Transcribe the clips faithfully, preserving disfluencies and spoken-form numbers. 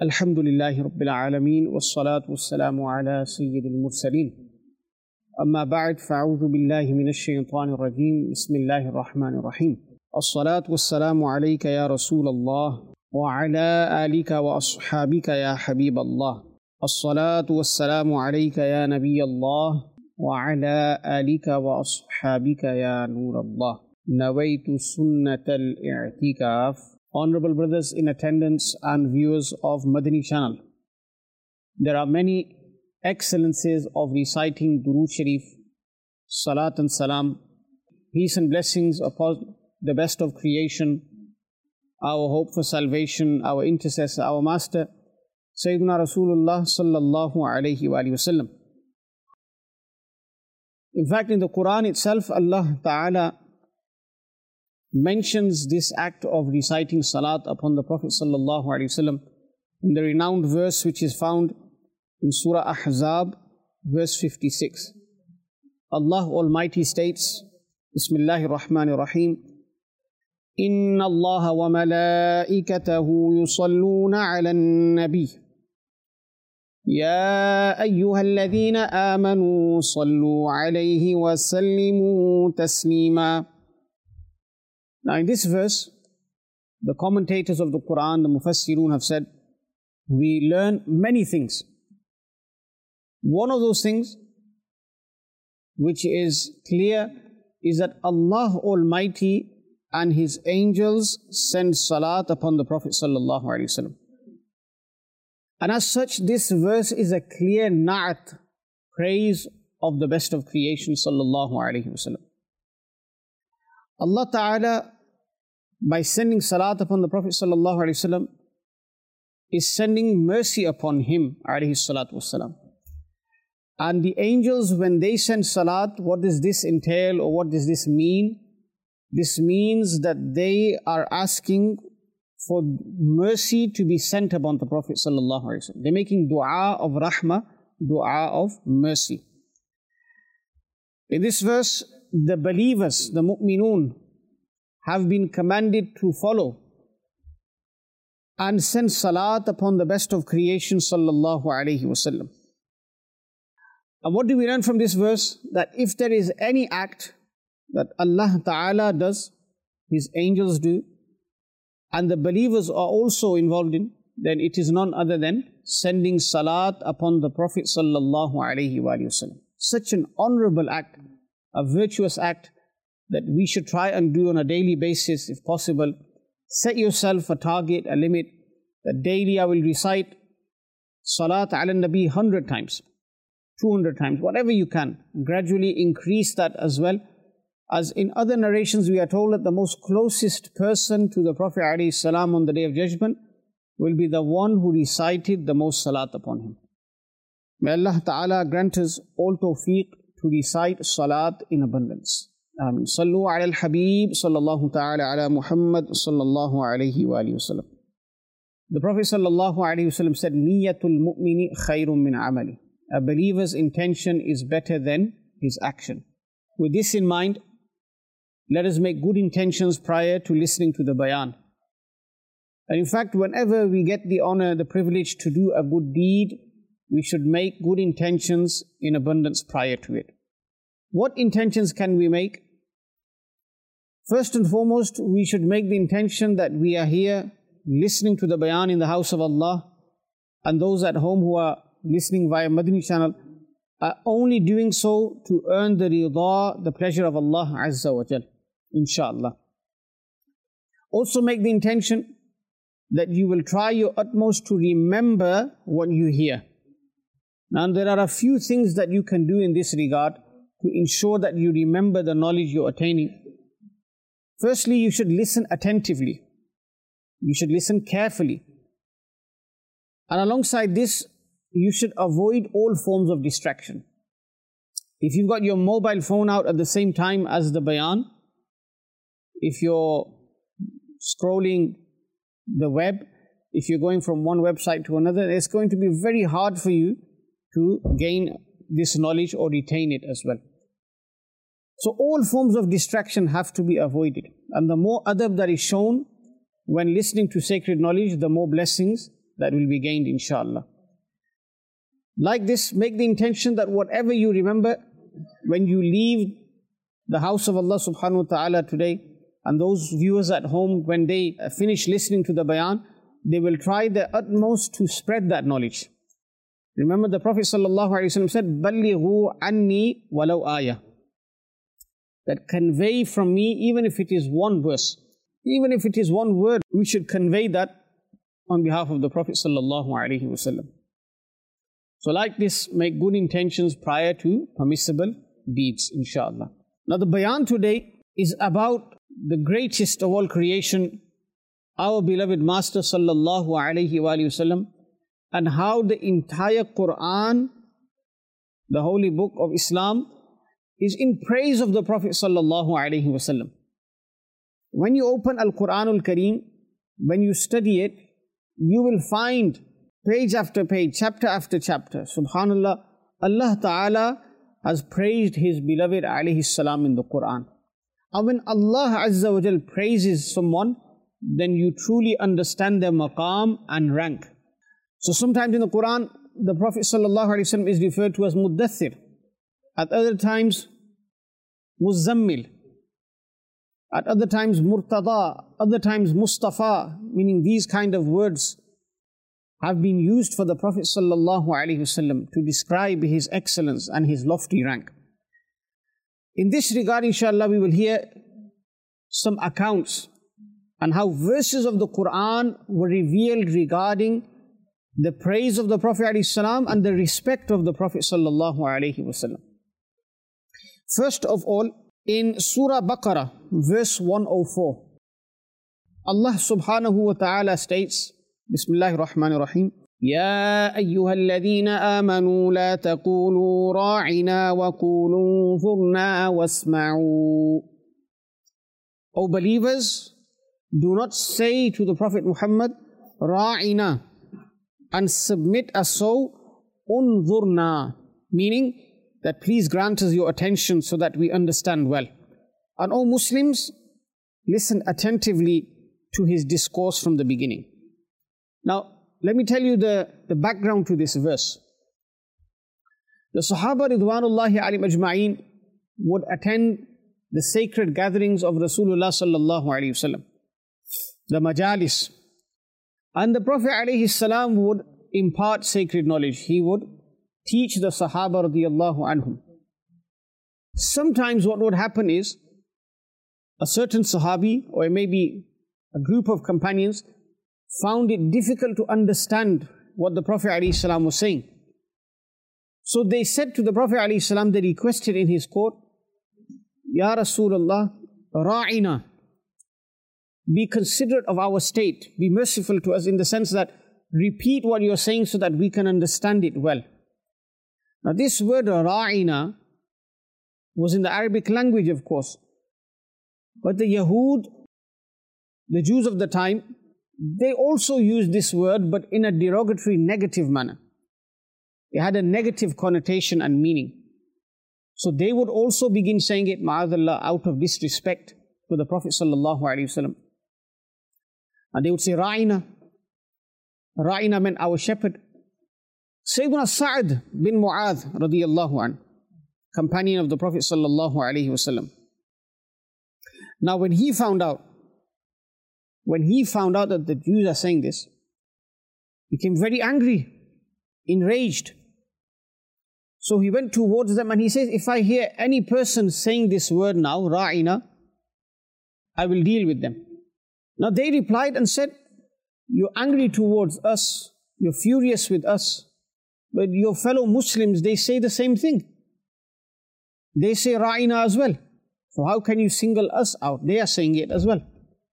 Alhamdulillahi Rabbil Alameen, wassalatu wassalamu ala Sayyidil Mursaleen. Amma ba'd, fa'udhu billahi minash shaytanir rajeem. Bismillahir Rahmanir Rahim. As-salatu wassalamu alayka ya Rasulallah wa ala alika wa ashabika ya Habiballah. As-salatu wassalamu alayka ya Nabiyallah wa ala alika wa ashabika ya Nurallah. Nawaitu sunnatal i'tikaf. Honorable brothers in attendance and viewers of Madani channel, there are many excellences of reciting Durood Sharif, Salat and Salam, peace and blessings upon the best of creation, our hope for salvation, our intercessor, our master, Sayyidina Rasulullah sallallahu alayhi wa sallam. In fact, in the Quran itself, Allah Ta'ala mentions this act of reciting salat upon the Prophet sallallahu alaihi wasallam in the renowned verse which is found in Surah Ahzab, verse fifty-six. Allah Almighty states, Bismillahir Rahmanir Rahim, Inna Allah wa malaikatahu yusalluna ala nabi Ya ayyuhalladhina amanu sallu alayhi wa sallimu taslima. Now in this verse, the commentators of the Quran, the Mufassirun have said, we learn many things. One of those things which is clear is that Allah Almighty and His angels send salat upon the Prophet sallallahu alaihi wasallam. And as such, this verse is a clear na'at, praise of the best of creation sallallahu alaihi wasallam. Allah Ta'ala, by sending salat upon the Prophet sallallahu alaihi wasallam, is sending mercy upon him alayhi salatu wassalam. And the angels, when they send salat, what does this entail or what does this mean? This means that they are asking for mercy to be sent upon the Prophet sallallahu alaihi wasallam. They're making dua of rahmah, dua of mercy. In this verse, the believers, the mu'minun, have been commanded to follow and send salat upon the best of creation sallallahu alaihi wasallam. And what do we learn from this verse? That if there is any act that Allah Ta'ala does, His angels do, and the believers are also involved in, then it is none other than sending salat upon the Prophet sallallahu alaihi wasallam. Such an honorable act, a virtuous act that we should try and do on a daily basis if possible. Set yourself a target, a limit, that daily I will recite salat ala nabi one hundred times, two hundred times, whatever you can. Gradually increase that as well. As in other narrations we are told that the most closest person to the Prophet alayhi salam on the Day of Judgment will be the one who recited the most salat upon him. May Allah Ta'ala grant us all tawfiq to recite salat in abundance. Amin. Sallu ala al-Habib sallallahu ta'ala ala Muhammad sallallahu alayhi wa alihi wa sallam. The Prophet sallallahu alayhi wa sallam said, Niyatul mu'mini khayrun min amali. A believer's intention is better than his action. With this in mind, let us make good intentions prior to listening to the bayan. And in fact, whenever we get the honor, the privilege to do a good deed, we should make good intentions in abundance prior to it. What intentions can we make? First and foremost, we should make the intention that we are here listening to the bayan in the house of Allah, and those at home who are listening via Madani channel are only doing so to earn the rida, the pleasure of Allah Azza wa Jal, inshaAllah. Also make the intention that you will try your utmost to remember what you hear. Now there are a few things that you can do in this regard to ensure that you remember the knowledge you're attaining. Firstly, you should listen attentively. You should listen carefully. And alongside this, you should avoid all forms of distraction. If you've got your mobile phone out at the same time as the bayan, if you're scrolling the web, if you're going from one website to another, it's going to be very hard for you to gain this knowledge or retain it as well. So all forms of distraction have to be avoided. And the more adab that is shown when listening to sacred knowledge, the more blessings that will be gained, inshallah. Like this, make the intention that whatever you remember when you leave the house of Allah subhanahu wa ta'ala today, and those viewers at home, when they finish listening to the bayan, they will try their utmost to spread that knowledge. Remember, the Prophet sallallahu alaihi wasallam said, "Ballighu anni walau ayah." That convey from me, even if it is one verse, even if it is one word, we should convey that on behalf of the Prophet sallallahu alaihi wasallam. So like this, make good intentions prior to permissible deeds, inshallah. Now the bayan today is about the greatest of all creation, our beloved Master sallallahu alaihi wasallam, and how the entire Quran, the holy book of Islam, is in praise of the Prophet sallallahu alaihi wasallam. When you open Al-Quran Al-Kareem, when you study it, you will find page after page, chapter after chapter, subhanallah, Allah Ta'ala has praised His beloved alayhi salam in the Quran. And when Allah Azza wa Jal praises someone, then you truly understand their maqam and rank. So sometimes in the Quran, the Prophet sallallahu alaihi wasallam is referred to as Muddathir. At other times, Muzzammil. At other times, Murtada. Other times, Mustafa. Meaning these kind of words have been used for the Prophet sallallahu alaihi wasallam to describe his excellence and his lofty rank. In this regard, inshallah, we will hear some accounts on how verses of the Quran were revealed regarding the praise of the Prophet alaihi salam and the respect of the Prophet sallallahu alaihi wasallam. First of all, in Surah Baqarah, verse one oh four, Allah subhanahu wa ta'ala states, Bismillahir Rahmanir Rahim, يا أيها الذين آمنوا لا تقولوا راعنا وقولوا انظرنا واسمعوا. O believers, do not say to the Prophet Muhammad, Ra'ina, and submit us so, unzurna, meaning that please grant us your attention so that we understand well. And O Muslims, listen attentively to his discourse from the beginning. Now, let me tell you the, the background to this verse. The Sahaba Ridwanullahi alayhim ajma'een would attend the sacred gatherings of Rasulullah sallallahu alayhi wasallam, the majalis. And the Prophet alayhi salam would impart sacred knowledge. He would teach the Sahaba radiyallahu anhum. Sometimes what would happen is, a certain Sahabi, or maybe a group of companions, found it difficult to understand what the Prophet ﷺ was saying. So they said to the Prophet ﷺ, they requested in his court, Ya Rasulullah, Ra'ina, be considerate of our state, be merciful to us in the sense that repeat what you're saying so that we can understand it well. Now this word Ra'ina was in the Arabic language, of course, but the Yahud, the Jews of the time, they also used this word, but in a derogatory, negative manner. It had a negative connotation and meaning. So they would also begin saying it, ma'adallah, out of disrespect to the Prophet sallallahu alaihi wasallam. And they would say, Ra'ina. Ra'ina meant our shepherd. Sayyidina Sa'ad bin Mu'adh radiyallahu an, companion of the Prophet sallallahu alaihi wasallam. Now when he found out, When he found out that the Jews are saying this, he became very angry, enraged. So he went towards them and he says, if I hear any person saying this word now, Ra'ina, I will deal with them. Now they replied and said, you're angry towards us, you're furious with us, but your fellow Muslims, they say the same thing. They say Ra'ina as well. So how can you single us out? They are saying it as well.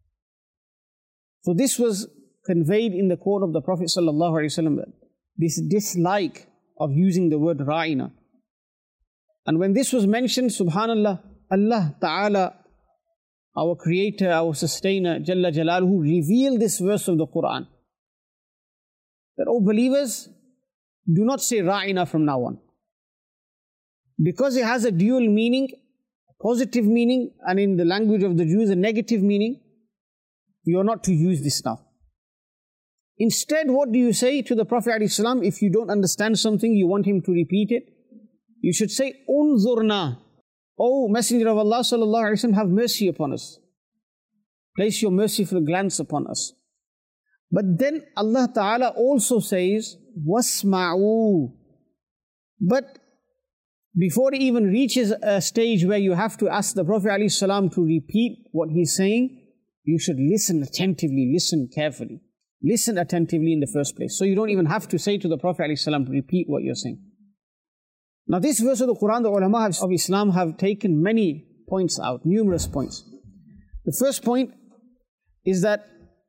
So this was conveyed in the court of the Prophet sallallahu alaihi wasallam, this dislike of using the word Ra'ina. And when this was mentioned, subhanallah, Allah Ta'ala, our creator, our sustainer, Jalla Jalaluhu, revealed this verse of the Quran. That, oh believers, do not say Ra'ina from now on. Because it has a dual meaning, a positive meaning, and in the language of the Jews, a negative meaning, you are not to use this now. Instead, what do you say to the Prophet ﷺ if you don't understand something, you want him to repeat it? You should say, Unzurna. O Messenger of Allah sallallahu alaihi wasallam, have mercy upon us. Place your merciful glance upon us. But then Allah Ta'ala also says, Wasma'u. But before it even reaches a stage where you have to ask the Prophet ﷺ to repeat what he's saying, you should listen attentively, listen carefully. Listen attentively in the first place. So you don't even have to say to the Prophet ﷺ to repeat what you're saying. Now this verse of the Quran, the ulama of Islam have taken many points out, numerous points. The first point is that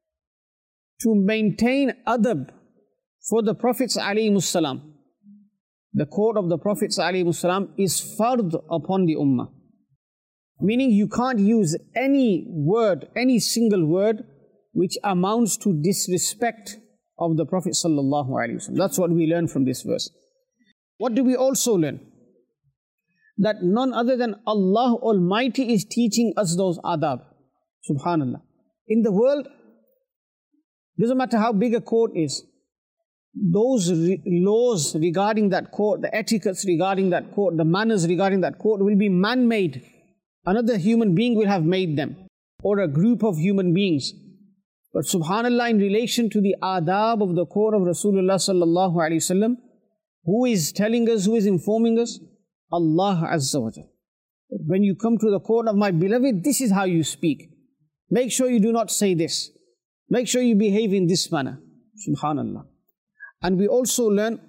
to maintain adab for the Prophets ﷺ, the court of the Prophets ﷺ is fard upon the ummah. Meaning you can't use any word, any single word which amounts to disrespect of the Prophet sallallahu alaihi wasallam. That's what we learn from this verse. What do we also learn? That none other than Allah Almighty is teaching us those adab. Subhanallah. In the world, doesn't matter how big a court is, those re laws regarding that court, the etiquettes regarding that court, the manners regarding that court will be man-made. Another human being will have made them, or a group of human beings. But subhanallah, in relation to the adab of the court of Rasulullah sallallahu alaihi wasallam, who is telling us, who is informing us? Allah Azza wa Jal. When you come to the court of my beloved, this is how you speak. Make sure you do not say this. Make sure you behave in this manner. Subhanallah. And we also learn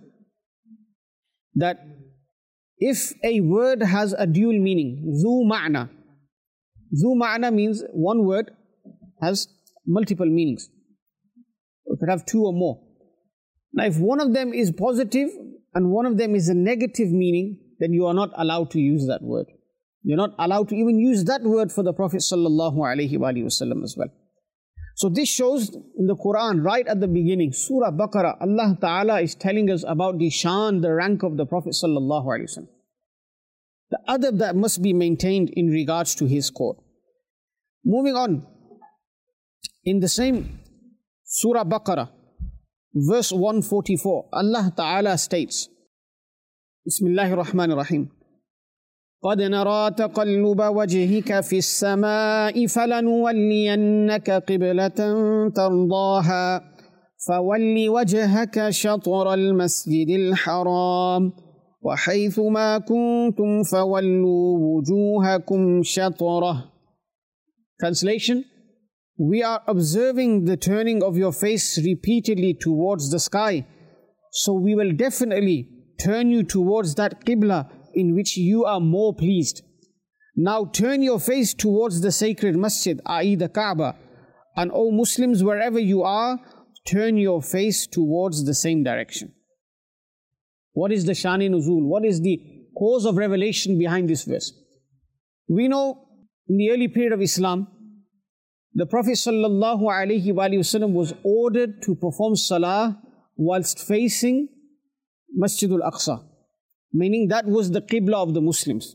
that if a word has a dual meaning, zu ma'na. Zu ma'na means one word has multiple meanings. It could have two or more. Now if one of them is positive and one of them is a negative meaning, then you are not allowed to use that word. You're not allowed to even use that word for the Prophet sallallahu alaihi wasallam as well. So this shows in the Quran, right at the beginning, Surah Baqarah, Allah Ta'ala is telling us about the shan, the rank of the Prophet sallallahu alaihi wasallam. The adab that must be maintained in regards to his court. Moving on, in the same Surah Baqarah, verse one forty-four, Allah Ta'ala states, Bismillahir Rahmanir Rahim. قَدْ نَرَى تَقَلُّبَ وَجْهِكَ فِي السَّمَاءِ فَلَنُوَلِّيَنَّكَ قِبْلَةً تَرْضَاهَا فَوَلِّ وَجْهَكَ شَطْرَ الْمَسْجِدِ الْحَرَامِ وَحَيْثُ مَا كُنْتُمْ فَوَلُّوا وُجُوهَكُمْ شَطْرَهُ. Translation: we are observing the turning of your face repeatedly towards the sky, so we will definitely turn you towards that qibla in which you are more pleased. Now turn your face towards the sacred masjid, that is the Kaaba, and O Muslims, wherever you are, turn your face towards the same direction. What is the Shani Nuzul? What is the cause of revelation behind this verse? We know in the early period of Islam, the Prophet sallallahu alaihi wasallam was ordered to perform salah whilst facing Masjid al-Aqsa, meaning that was the qibla of the Muslims.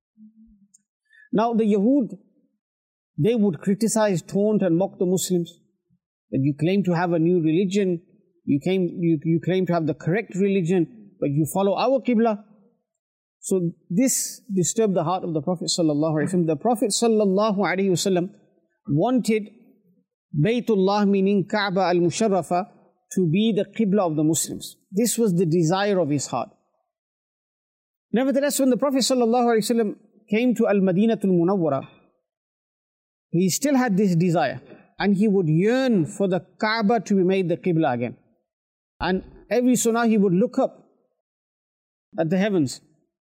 Now the Yahud, they would criticize, taunt and mock the Muslims, that you claim to have a new religion, you claim, you, you claim to have the correct religion, but you follow our qibla. So this disturbed the heart of the Prophet sallallahu alaihi wasallam. The Prophet sallallahu alaihi wasallam wanted Baytullah, meaning Kaaba al-Musharrafa, to be the qibla of the Muslims. This was the desire of his heart. Nevertheless, when the Prophet ﷺ came to Al-Madinatul Munawwara, he still had this desire, and he would yearn for the Kaaba to be made the qibla again. And every sunnah he would look up at the heavens.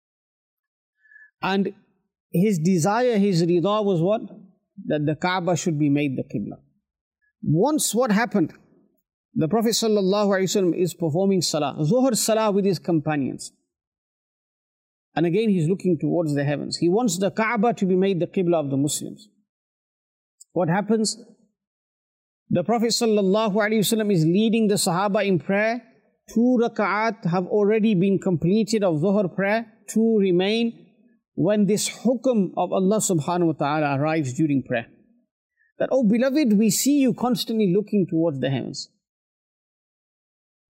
And his desire, his rida was what? That the Kaaba should be made the qibla. Once what happened? The Prophet ﷺ is performing salah, Zuhr salah with his companions. And again he's looking towards the heavens. He wants the Kaaba to be made the qibla of the Muslims. What happens? The Prophet ﷺ is leading the Sahaba in prayer. Two raka'at have already been completed of Zuhr prayer. Two remain. When this hukum of Allah subhanahu wa ta'ala arrives during prayer, that, oh beloved, we see you constantly looking towards the heavens.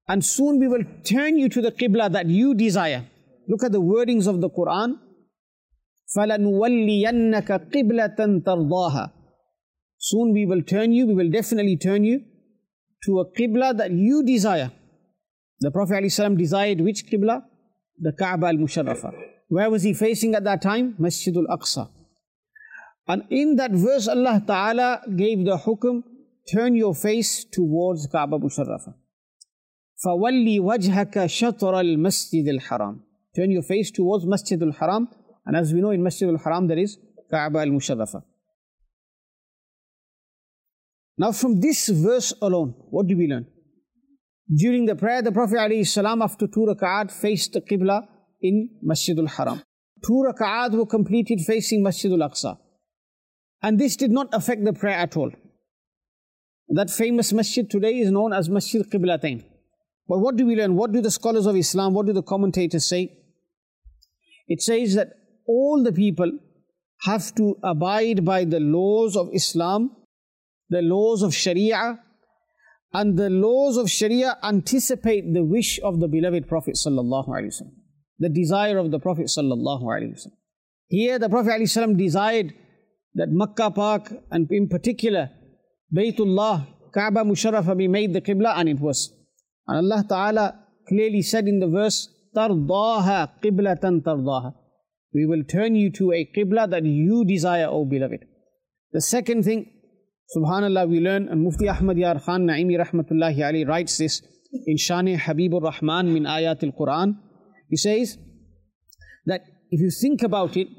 and soon we will turn you to the Qibla that you desire. Look at the wordings of the Quran. فَلَنُوَلِّيَنَّكَ قِبْلَةً تَرْضَاهَا. Soon we will turn you, we will definitely turn you to a Qibla that you desire. The Prophet ﷺ desired which Qibla? The Kaaba al-Musharrafa. Where was he facing at that time? Masjid al-Aqsa. And in that verse, Allah Ta'ala gave the hukum, turn your face towards Kaaba Musharrafa. فَوَلِّ وَجْهَكَ شَطْرَ الْمَسْجِدِ الْحَرَامِ. Turn your face towards Masjid al-Haram. And as we know, in Masjid al-Haram there is Kaaba al-Musharrafa. Now from this verse alone, what do we learn? During the prayer, the Prophet ﷺ after two rak'at faced the Qibla in Masjid al-Haram. Two rak'at were completed facing Masjid al-Aqsa. And this did not affect the prayer at all. That famous masjid today is known as Masjid Qiblatain. But what do we learn? What do the scholars of Islam, what do the commentators say? It says that all the people have to abide by the laws of Islam, the laws of Sharia, and the laws of Sharia anticipate the wish of the beloved Prophet sallallahu alaihi wasallam, the desire of the Prophet sallallahu alaihi wasallam. Here the Prophet alaihi wasallam desired that Makkah Park, and in particular Baytullah, Kaaba Musharrafa be made the Qibla, and it was. And Allah Ta'ala clearly said in the verse, تَرْضَاهَا قِبْلَةً تَرْضَاهَا. We will turn you to a Qibla that you desire, O beloved. The second thing, subhanallah, we learn, and Mufti Ahmad Yar Khan Naimi Rahmatullahi Alayhi writes this in Shani Habibur Rahman min Ayat al-Quran. He says that if you think about it,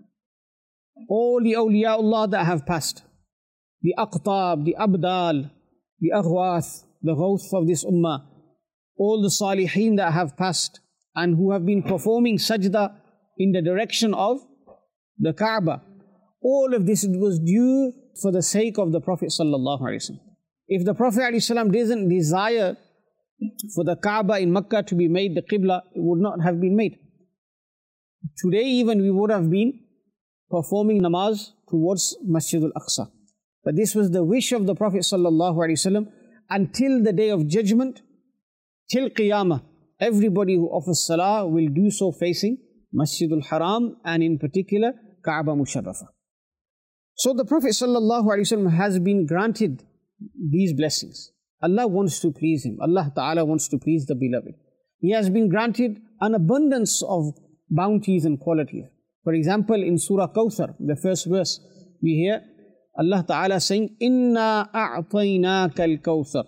all the awliyaullah that have passed, the aqtab, the abdal, the aghwath, the ghawth of this ummah, all the salihin that have passed and who have been performing sajda in the direction of the Kaaba, all of this was due for the sake of the Prophet sallallahu alaihi wasallam. If the Prophet alaihi wasallam doesn't desire for the Kaaba in Makkah to be made the Qibla, it would not have been made. Today even we would have been performing namaz towards Masjid al-Aqsa. But this was the wish of the Prophet sallallahu alaihi wasallam. Until the day of judgment, till Qiyamah, everybody who offers salah will do so facing Masjid al-Haram, and in particular Kaaba Musharrafa. So the Prophet sallallahu alaihi wasallam has been granted these blessings. Allah wants to please him. Allah Ta'ala wants to please the beloved. He has been granted an abundance of bounties and qualities. For example, in Surah Kawthar, the first verse, we hear Allah Ta'ala saying, Inna a'tainaka al-Kawthar.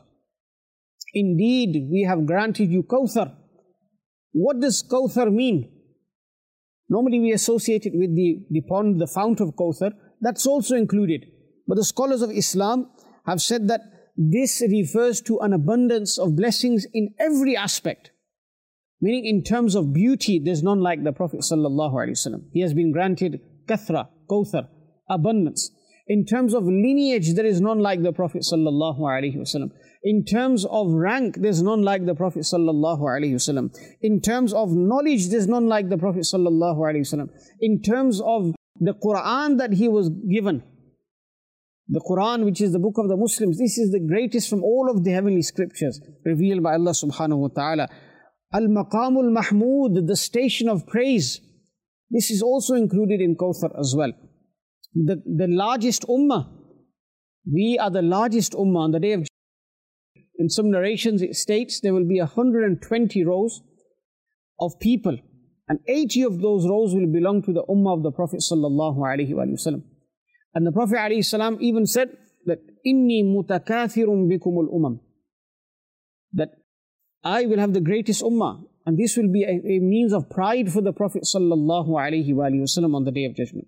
Indeed, we have granted you Kawthar. What does Kawthar mean? Normally we associate it with the, the pond, the fount of Kawthar. That's also included. But the scholars of Islam have said that this refers to an abundance of blessings in every aspect. Meaning in terms of beauty, there's none like the Prophet sallallahu alaihi wasallam. He has been granted kathra, Kawthar, abundance. In terms of lineage, there is none like the Prophet sallallahu alaihi wasallam. In terms of rank, there's none like the Prophet sallallahu alaihi wasallam. In terms of knowledge, there's none like the Prophet sallallahu alaihi wasallam. In terms of the Quran that he was given, the Quran, which is the book of the Muslims, this is the greatest from all of the heavenly scriptures revealed by Allah subhanahu wa ta'ala. Al-Maqamul Mahmud, the station of praise, this is also included in Kawthar as well. The, the largest ummah, we are the largest ummah on the day of judgment. In some narrations it states there will be one hundred twenty rows of people, and eighty of those rows will belong to the ummah of the Prophet sallallahu alaihi wasallam. And the Prophet alaihi salam even said that inni mutakathirun bikumul umam, that I will have the greatest ummah, and this will be a, a means of pride for the Prophet sallallahu alaihi wasallam on the day of judgment.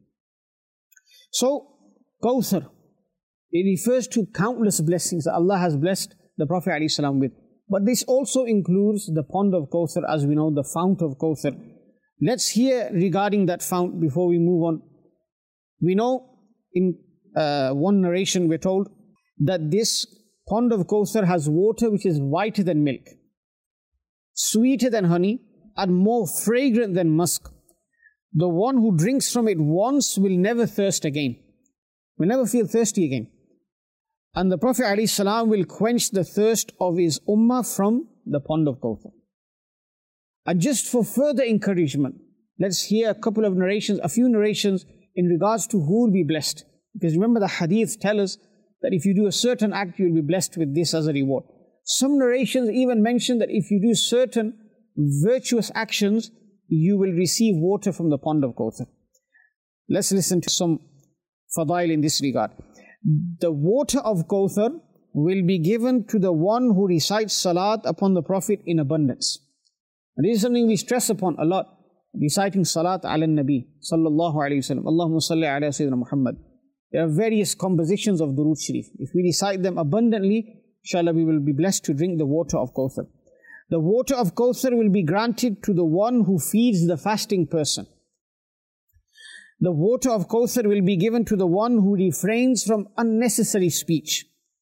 So Kawthar, it refers to countless blessings that Allah has blessed the Prophet ﷺ with. But this also includes the pond of Kawthar, as we know, the fount of Kawthar. Let's hear regarding that fount before we move on. We know in uh, one narration we're told that this pond of Kawthar has water which is whiter than milk, sweeter than honey, and more fragrant than musk. The one who drinks from it once will never thirst again, will never feel thirsty again. And the Prophet ﷺ will quench the thirst of his ummah from the pond of Kawthar. And just for further encouragement, let's hear a couple of narrations, a few narrations in regards to who will be blessed. Because remember, the hadith tell us that if you do a certain act, you will be blessed with this as a reward. Some narrations even mention that if you do certain virtuous actions, you will receive water from the pond of Kawthar. Let's listen to some fadail in this regard. The water of Kawthar will be given to the one who recites salat upon the Prophet in abundance. And this is something we stress upon a lot, reciting salat ala nabi sallallahu alayhi wa sallam. Allahumma salli ala Sayyidina Muhammad. There are various compositions of Durood Sharif. If we recite them abundantly, inshallah we will be blessed to drink the water of Kawthar. The water of Kawthar will be granted to the one who feeds the fasting person. The water of Kawthar will be given to the one who refrains from unnecessary speech.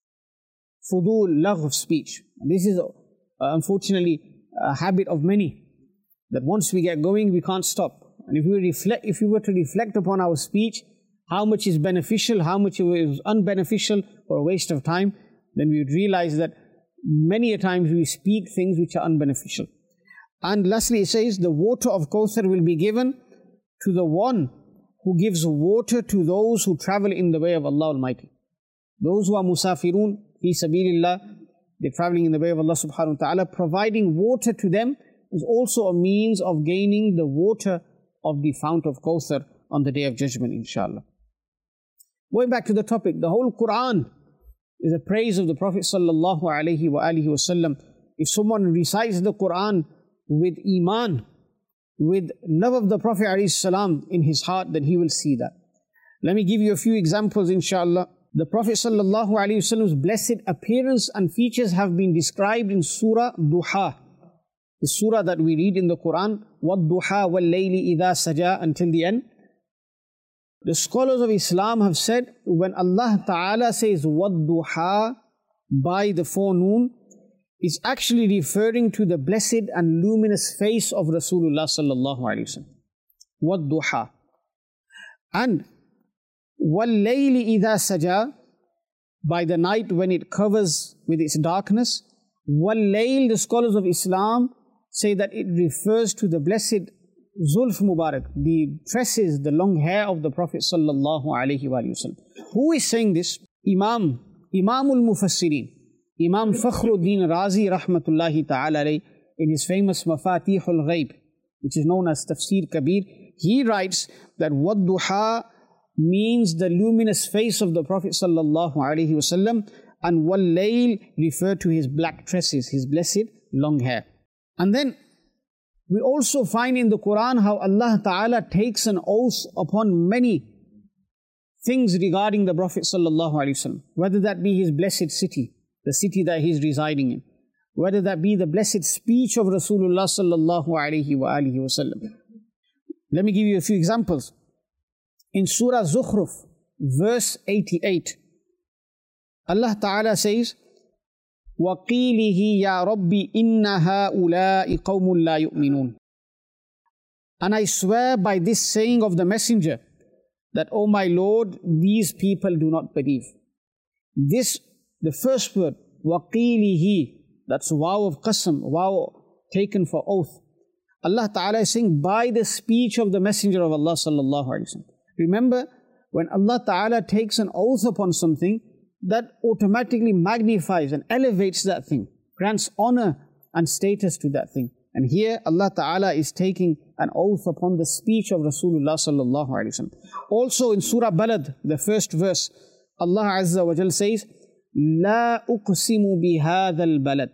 Fudul, lagh speech. And this is uh, unfortunately a habit of many, that once we get going, we can't stop. And if we reflect, if we were to reflect upon our speech, how much is beneficial, how much is unbeneficial or a waste of time, then we would realize that many a times we speak things which are unbeneficial. And lastly, it says, the water of Kawthar will be given to the one who gives water to those who travel in the way of Allah Almighty. Those who are musafirun, fi sabilillah, they're traveling in the way of Allah subhanahu wa ta'ala, providing water to them is also a means of gaining the water of the fount of Kawthar on the Day of Judgment, inshallah. Going back to the topic, the whole Quran is a praise of the Prophet sallallahu alaihi wa alihi wasallam. If someone recites the Quran with iman, with love of the Prophet alayhi salam in his heart, then he will see that. Let me give you a few examples, inshallah. The Prophet sallallahu alaihi wasallam's blessed appearance and features have been described in Surah Duha, the surah that we read in the Quran, وَالضُّحَى وَاللَّيْلِ إِذَا سَجَى, until the end. The scholars of Islam have said, when Allah Ta'ala says وَالضُّحَى, by the forenoon, is actually referring to the blessed and luminous face of Rasulullah sallallahu alaihi wasallam. وَالضُّحَى. And وَاللَّيْلِ إِذَا سَجَى, by the night when it covers with its darkness. وَاللَّيْل, the scholars of Islam say that it refers to the blessed Zulf Mubarak, the tresses, the long hair of the Prophet sallallahu alaihi wasallam. Who is saying this? Imam, Imamul Mufassirin, Imam Fakhruddin Razi rahmatullahi ta'ala alayhi, in his famous Mafatihul Ghaib, which is known as Tafsir Kabir, he writes that Wadduha means the luminous face of the Prophet sallallahu alaihi wasallam, and Wal-Layl refer to his black tresses, his blessed long hair. And then we also find in the Quran how Allah Ta'ala takes an oath upon many things regarding the Prophet sallallahu alaihi wasallam, whether that be his blessed city, the city that he is residing in, whether that be the blessed speech of Rasulullah sallallahu alaihi wa alihi wasallam. Let me give you a few examples. In Surah Zukhruf, verse eighty-eight, Allah Ta'ala says, وَقِيلِهِ يَا رَبِّ إِنَّ هَؤُلَاءِ قَوْمٌ لَا يُؤْمِنُونَ. And I swear by this saying of the Messenger, that, O my Lord, these people do not believe. This, the first word, وَقِيلِهِ, that's waw of qasam, waw taken for oath. Allah Ta'ala is saying, by the speech of the Messenger of Allah sallallahu alaihi wasallam. Remember, when Allah Ta'ala takes an oath upon something, that automatically magnifies and elevates that thing, grants honor and status to that thing. And here Allah Ta'ala is taking an oath upon the speech of Rasulullah sallallahu alaihi wasallam. Also in Surah Balad, the first verse, Allah Azza wa Jal says, لا أقسم بهذا البلد.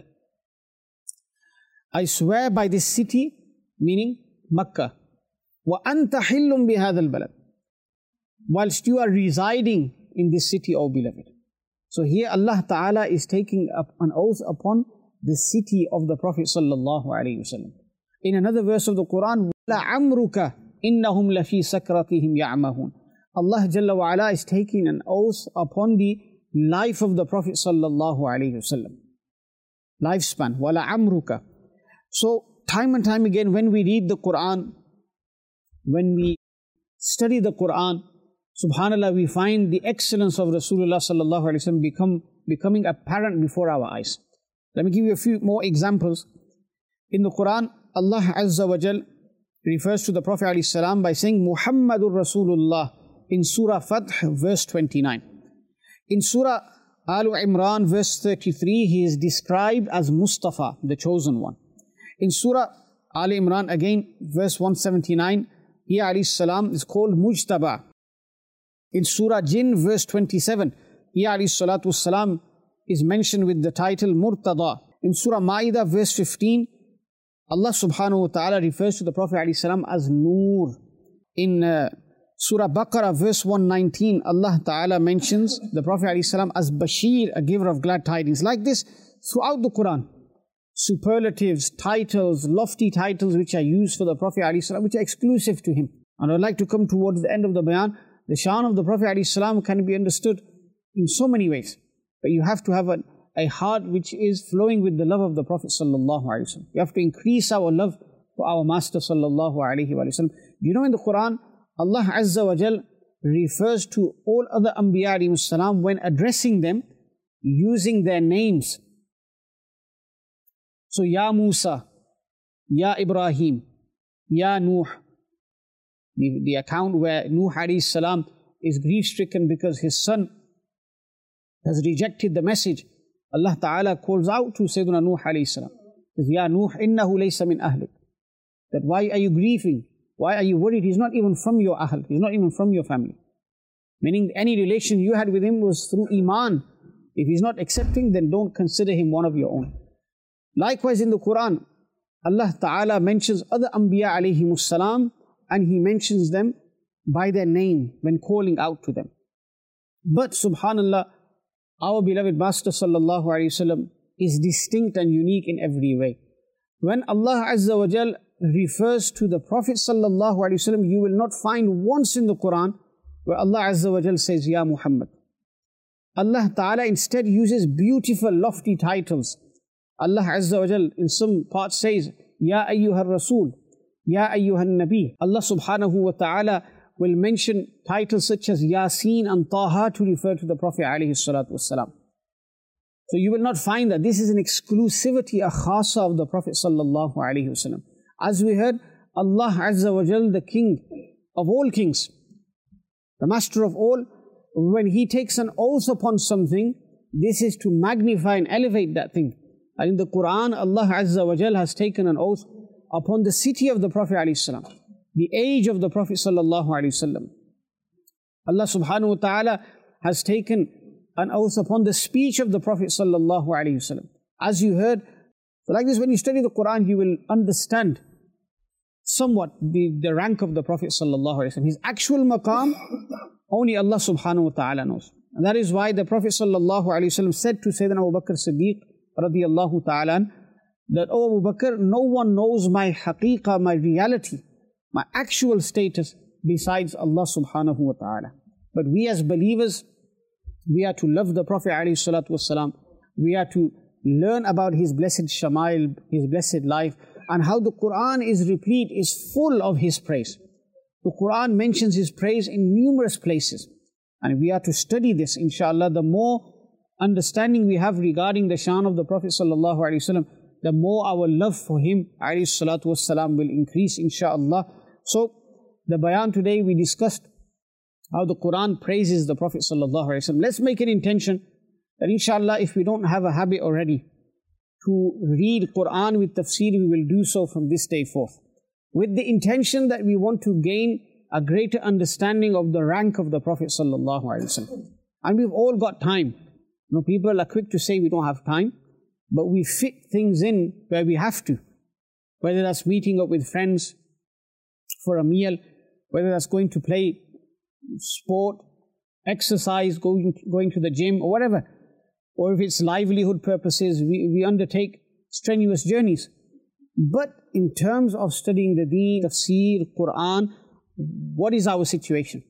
I swear by this city, meaning Makkah. وأنت حل بهذا البلد. Whilst you are residing in this city, O beloved. So here Allah Ta'ala is taking up an oath upon the city of the Prophet sallallahu alaihi wasallam. In another verse of the Quran, لَعَمْرُكَ إِنَّهُمْ لَفِي سَكْرَتِهِمْ يَعْمَهُونَ. Allah Jalla wa Ala is taking an oath upon the life of the Prophet sallallahu alaihi wasallam. Lifespan, وَلَعَمْرُكَ. So time and time again when we read the Quran, when we study the Quran, subhanallah, we find the excellence of Rasulullah sallallahu alaihi wasallam become, becoming apparent before our eyes. Let me give you a few more examples. In the Quran, Allah Azza wa Jal refers to the Prophet ﷺ by saying Muhammadur Rasulullah in Surah Fath, verse twenty-nine. In Surah Al Imran, verse thirty-three, he is described as Mustafa, the chosen one. In Surah Al Imran, again, verse one seventy-nine, he alayhi salam is called Mujtaba. In Surah Jinn, verse twenty-seven, he alayhi salatu salam is mentioned with the title Murtada. In Surah Ma'idah, verse fifteen, Allah subhanahu wa ta'ala refers to the Prophet alayhi salam as Noor. In uh, Surah Baqarah, verse one nineteen, Allah ta'ala mentions the Prophet alayhi salam as Bashir, a giver of glad tidings. Like this, throughout the Quran, superlatives, titles, lofty titles which are used for the Prophet ﷺ, which are exclusive to him. And I would like to come towards the end of the bayan. The shan of the Prophet ﷺ can be understood in so many ways. But you have to have a, a heart which is flowing with the love of the Prophet ﷺ. You have to increase our love for our Master ﷺ. You know, in the Quran, Allah Azza wa Jal refers to all other Anbiya ﷺ when addressing them using their names. So, Ya Musa, Ya Ibrahim, Ya Nuh. The, the account where Nuh alayhi salam is grief-stricken because his son has rejected the message. Allah Ta'ala calls out to Sayyidina Nuh alayhi salam. Says, Ya Nuh, innahu laysa min ahlik. That why are you grieving? Why are you worried? He's not even from your ahl. He's not even from your family. Meaning any relation you had with him was through Iman. If he's not accepting, then don't consider him one of your own. Likewise in the Quran, Allah Ta'ala mentions other Anbiya alayhimus salam, and He mentions them by their name when calling out to them. But subhanallah, our beloved Master sallallahu alayhi wasallam is distinct and unique in every way. When Allah Azza wa Jal refers to the Prophet sallallahu alayhi wasallam, you will not find once in the Quran where Allah Azza wa Jal says, Ya Muhammad. Allah Ta'ala instead uses beautiful, lofty titles. Allah Azza wa Jal in some parts says, Ya ayyuhar Rasul, Ya ayyuhan Nabi. Allah subhanahu wa ta'ala will mention titles such as Yasin and Taha to refer to the Prophet alayhi salatu wasalam. So you will not find that this is an exclusivity, a khasa of the Prophet sallallahu alayhi wasallam. As we heard, Allah Azza wa Jal, the King of all kings, the Master of all, when He takes an oath upon something, this is to magnify and elevate that thing. And in the Quran, Allah Azza wa Jal has taken an oath upon the city of the Prophet alayhi salam, the age of the Prophet sallallahu alayhi wasallam. Allah subhanahu wa ta'ala has taken an oath upon the speech of the Prophet sallallahu alayhi wasallam. As you heard, so like this, when you study the Quran, you will understand somewhat the, the rank of the Prophet sallallahu alayhi wasallam. His actual maqam, only Allah subhanahu wa ta'ala knows. And that is why the Prophet sallallahu alayhi wasallam said to Sayyidina Abu Bakr Siddiq radiyallahu ta'ala that, oh Abu Bakr, no one knows my haqiqah, my reality, my actual status besides Allah subhanahu wa ta'ala. But we as believers, we are to love the Prophet alayhi salatu wasalam. We are to learn about his blessed shamail, his blessed life, and how the Quran is replete, is full of his praise. The Quran mentions his praise in numerous places. And we are to study this, inshallah. The more understanding we have regarding the shan of the Prophet sallallahu alaihi wasallam, the more our love for him alayhi salatu wasalam will increase, inshallah. So, the bayan today we discussed how the Quran praises the Prophet sallallahu alaihi wasallam. Let's make an intention that inshallah, if we don't have a habit already to read Quran with tafsir, we will do so from this day forth, with the intention that we want to gain a greater understanding of the rank of the Prophet sallallahu alaihi wasallam. And we've all got time. You know, people are quick to say we don't have time, but we fit things in where we have to. Whether that's meeting up with friends for a meal, whether that's going to play sport, exercise, going, going to the gym or whatever, or if it's livelihood purposes, we, we undertake strenuous journeys. But in terms of studying the deen, tafsir, Quran, what is our situation?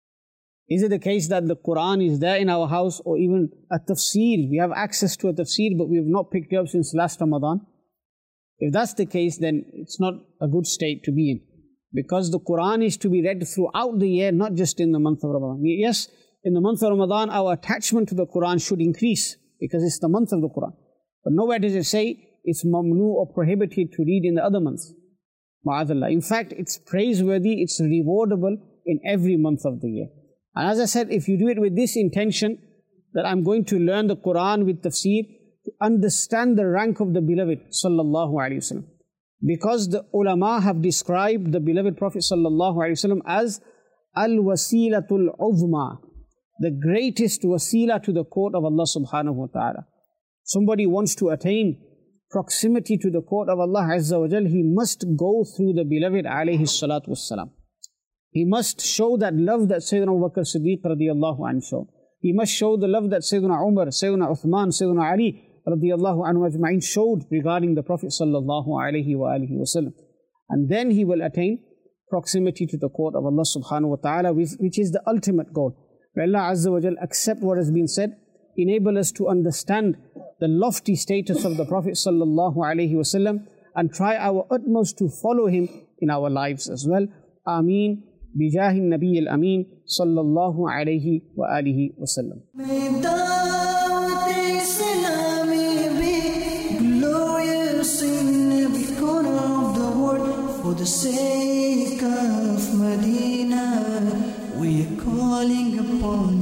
Is it the case that the Quran is there in our house, or even a tafsir, we have access to a tafsir but we have not picked it up since last Ramadan? If that's the case, then it's not a good state to be in. Because the Quran is to be read throughout the year, not just in the month of Ramadan. Yes, in the month of Ramadan, our attachment to the Quran should increase because it's the month of the Quran. But nowhere does it say it's mamnu or prohibited to read in the other months. Ma'adallah. In fact, it's praiseworthy, it's rewardable in every month of the year. And as I said, if you do it with this intention, that I'm going to learn the Quran with tafsir, to understand the rank of the beloved sallallahu alaihi wasallam. Because the ulama have described the beloved Prophet sallallahu alaihi wasallam as al-wasilatul uzma, the greatest wasila to the court of Allah subhanahu wa ta'ala. Somebody wants to attain proximity to the court of Allah Azza wa Jal, he must go through the beloved alayhi salatu wassalam. He must show that love that Sayyidina Abu Bakr Siddiq radiyallahu anhu showed. He must show the love that Sayyidina Umar, Sayyidina Uthman, Sayyidina Ali radiyallahu anhu ajma'in showed regarding the Prophet sallallahu alayhi wa alihi wasallam. And then he will attain proximity to the court of Allah subhanahu wa ta'ala, which is the ultimate goal. May Allah Azza wa Jal accept what has been said, enable us to understand the lofty status of the Prophet sallallahu alayhi wasallam, and try our utmost to follow him in our lives as well. Ameen. Bijahi Nabi al-Amin sallallahu alayhi wa alihi wasallam. May Dawat Islami be glorious in every corner of the world. For the sake of Medina, we are calling upon